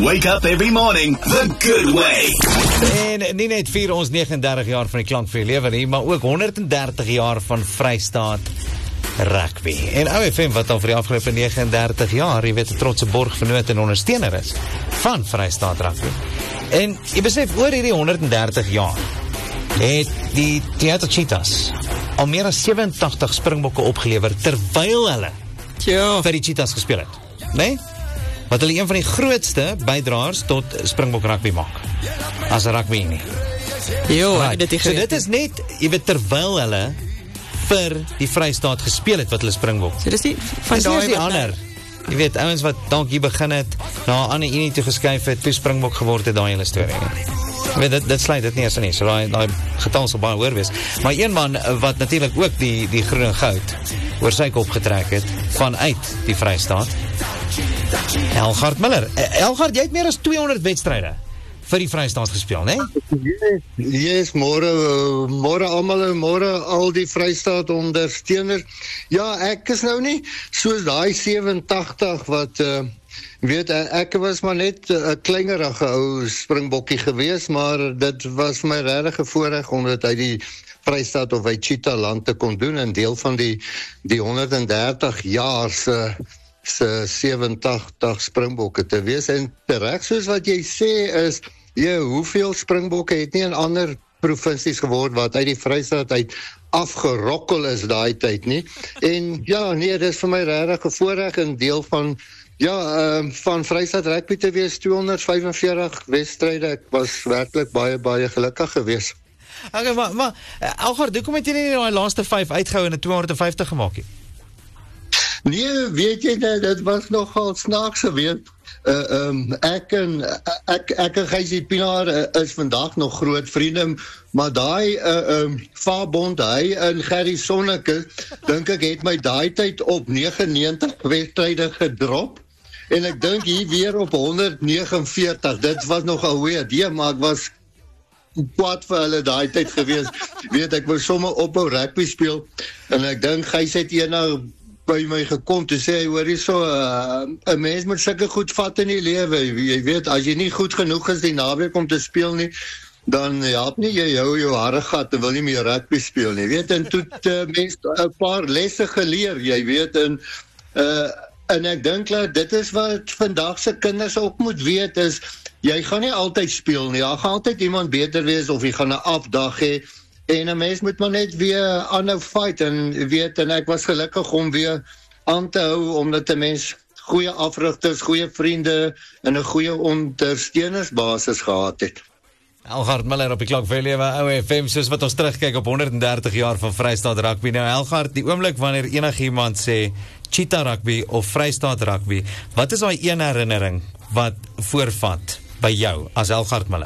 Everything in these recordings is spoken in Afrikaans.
Wake up every morning the good way. En nie net vier ons 39 jaar van die klank vir die lewe nie, maar ook 130 jaar van Vrystaat Rugby. En OFM wat al vir die afgelope 39 jaar, jy weet, 'n trotse borgvernoot en ondersteuner is van Vrystaat Rugby. En jy besef, oor hierdie 130 jaar het die Toyota Cheetahs al meer as 87 springbokke opgelewer terwyl hulle vir die Cheetahs gespeel het. Nee? Wat hulle een van die grootste bydraers tot Springbok rugby maak. As 'n rugby nie. So dit is net, jy weet, terwyl hulle vir die Vrystaat gespeel het wat hulle Springbok. So dis nie van daai die ander. Jy weet, ouens wat dalk hier begin het, na 'n ander unie toe geskuif het, toe Springbok geword het, daai hele storie. Jy weet, dit sluit dit nie eens nie. So daai getal sal baie hoër wees. Maar een man wat natuurlik ook die groen en goud oor sy kop getrek het vanuit die Vrystaat, Elgard Miller. Elgard, jy het meer as 200 wedstryde vir die Vrystaat gespeel, né? Yes, môre almal en môre al die Vrystaat ondersteuners. Ja, ek is nou nie soos daai 87 wat weet, ek was maar net 'n kleinerige ou springbokkie gewees, maar dit was my regtig voorreg om dit uit die Vrystaat of uit Cheetah land te kon doen, en deel van die 130 jaar se 87 springbokke te wees. En reg soos wat jy sê is, hoeveel springbokke het nie in ander provinsies geword wat uit die Vrystaat uit afgerokkel is daai tyd nie. En ja, nee, dit is vir my regtig 'n voorreg en deel van van Vrystaat Rugby te wees, 245 wedstryde. Ek was werklik baie gelukkig geweest. Okay, maar Elgard, hoekom het jy nie die laaste 5 uitgehou en 'n 250 gemaak nie? Nee, weet jy, dit was nogal snaaks geweest. Ek en Gijsie Pinaar is vandag nog groot vriende, maar daai Vaabond, hy en Gerry Sonneke, dink ek het my daai tyd op 99 wedstryde gedrop, en ek dink hier weer op 149, dit was nogal weird, maar ek was kwaad vir hulle daai tyd gewees, weet, ek wil sommer ophou rugby speel, en ek dink Gijs het eendag by my gekom te sê, hoor jy so, 'n mens moet sulke goed vat in die lewe, jy weet, as jy nie goed genoeg is die naweek om te speel nie, dan help nie, jy hou jou hare gat en wil nie meer rugby speel nie, weet, en toe mens 'n paar lesse geleer, jy weet, en ek dink dat dit is wat vandag se kinders ook moet weet, is, jy gaan nie altyd speel nie, daar gaan altyd iemand beter wees, of jy gaan 'n afdag hê, en 'n mens moet maar net weer aanhou fight, en weet, en ek was gelukkig om weer aan te hou, omdat 'n mens goeie afrigters, goeie vriende, en 'n goeie ondersteunersbasis gehad het. Elgard Miller op die klok vir lewe, OFM, soos wat ons terugkyk op 130 jaar van Vrystaat Rugby. Nou Elgard, die oomblik wanneer enigiemand sê Cheetah Rugby of Vrystaat Rugby, wat is daai een herinnering wat voorvat by jou as Elgard Miller?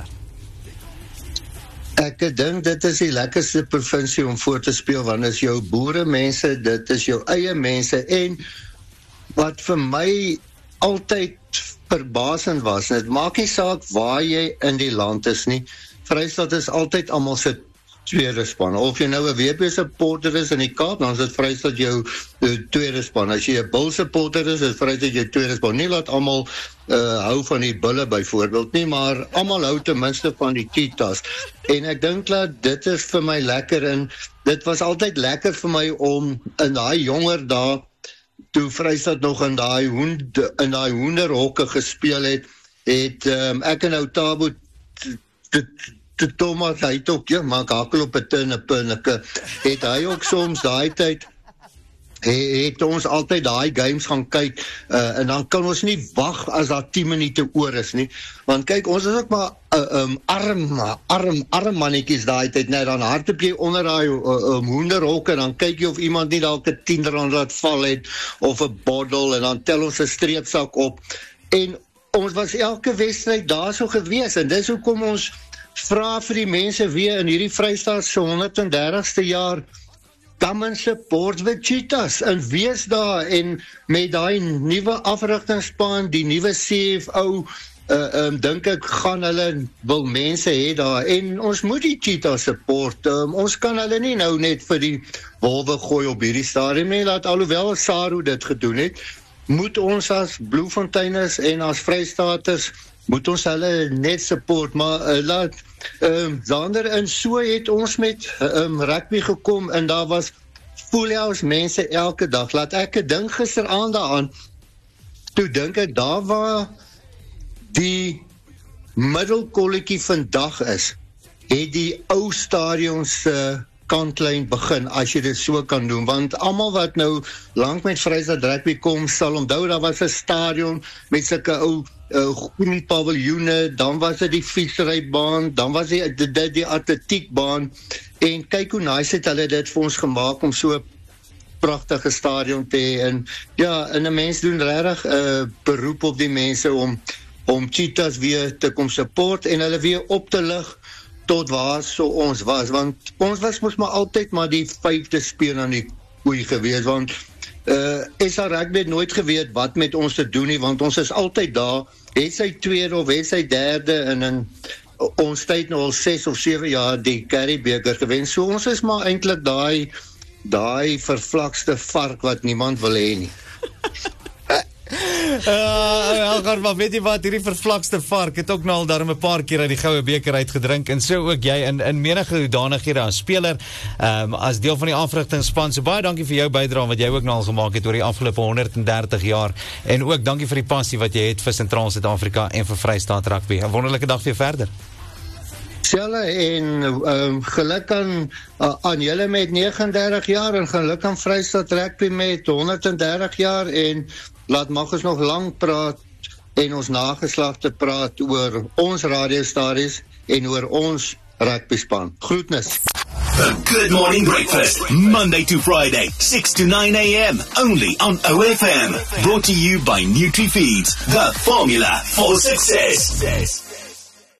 Ek dink dit is die lekkerste provinsie om voor te speel, want dit is jou boere mense, dit is jou eie mense, en wat vir my altyd verbasend was, dit maak nie saak waar jy in die land is nie, Vrystaat is altyd almal se tweede span, of jy nou 'n WP supporter is in die Kaap, dan is dit Vrystaat jou tweede span, as jy 'n Bull supporter is Vrystaat jou tweede span, nie laat almal hou van die Bulle byvoorbeeld nie, maar almal hou ten minste van die Cheetahs, en ek dink dat dit is vir my lekker, en dit was altyd lekker vir my om in daai jonger dae, toe Vrystaat nog in daai hoenderhokke gespeel het, ek en ou Tabo Thomas, hy het ook, maar ek hakel op 'n pinneke, het hy ook soms daai tyd, het ons altyd daai games gaan kyk, en dan kan ons nie wag as daar 10 minute oor is nie, want kyk, ons is ook maar arm mannetjies daai tyd, net dan hardloop jy onder daai hoenderhok, en dan kyk jy of iemand nie dalk 'n 10 rand laat val het, of 'n bottle, en dan tel ons 'n streepsak op, en ons was elke wedstryd daar so gewees, en dis hoekom ons vra vir die mense weer in hierdie Vrystaat se 130ste jaar, come and support the Cheetahs, en wees daar, en met daai nuwe afrigtingsspan, die nuwe CFO, dink ek gaan hulle wil mense hê daar, en ons moet die Cheetahs support, ons kan hulle nie nou net vir die wolwe gooi op hierdie stadium nie, laat alhoewel Saru dit gedoen het, moet ons as Bloemfonteiners en as Vrystaaters moet ons hulle net support, maar laat Zander, en so het ons met rugby gekom, en daar was voeljaars mense elke dag. Laat ek 'n ding gisteraand daaraan, toe dink ek, daar waar die middelkolletjie vandag is, het die ou stadions kantlyn begin, as jy dit so kan doen, want almal wat nou lank met Vrystaat rugby kom, sal onthou, daar was 'n stadion met sulke ou groen paviljoene, dan was dit die fietsrybaan, dan was die atletiekbaan, en kyk hoe nice het hulle dit vir ons gemaak om so 'n pragtige stadion te hê, en ja, en 'n mens doen regtig beroep op die mense om Cheetahs weer te kom support, en hulle weer op te lig tot waar so ons was, want ons was mos maar altyd maar die 5de speel aan die koei gewees, want SA Rugby het nooit geweet wat met ons te doen nie, want ons is altyd daar, het sy tweede of het sy derde, en in ons tyd nou al 6 of 7 jaar die Currie-beker gewen, so ons is maar eintlik daai vervlakste vark wat niemand wil hê nie. Maar weet jy wat, hierdie vervlakste vark het ook nou al daarom 'n paar keer uit die goue beker uitgedrink, en so ook jy in menige hoedanighede as speler, as deel van die afrigtingsspan, so baie dankie vir jou bydrae wat jy ook nou al gemaak het oor die afgelope 130 jaar, en ook dankie vir die passie wat jy het vir Sentraal Suid-Afrika en vir Vrystaat Rugby. 'n wonderlike dag vir jou verder. Selle, en geluk aan julle met 39 jaar, en geluk aan Vrystaat Rugby met 130 jaar, en laat mag ons nog lang praat, en ons nageslagte praat oor ons radiostaties, en oor ons rugbyspan. Groetnis. The Good Morning Breakfast, Monday to Friday, 6 to 9 a.m, only on OFM. Brought to you by NutriFeeds, the formula for success.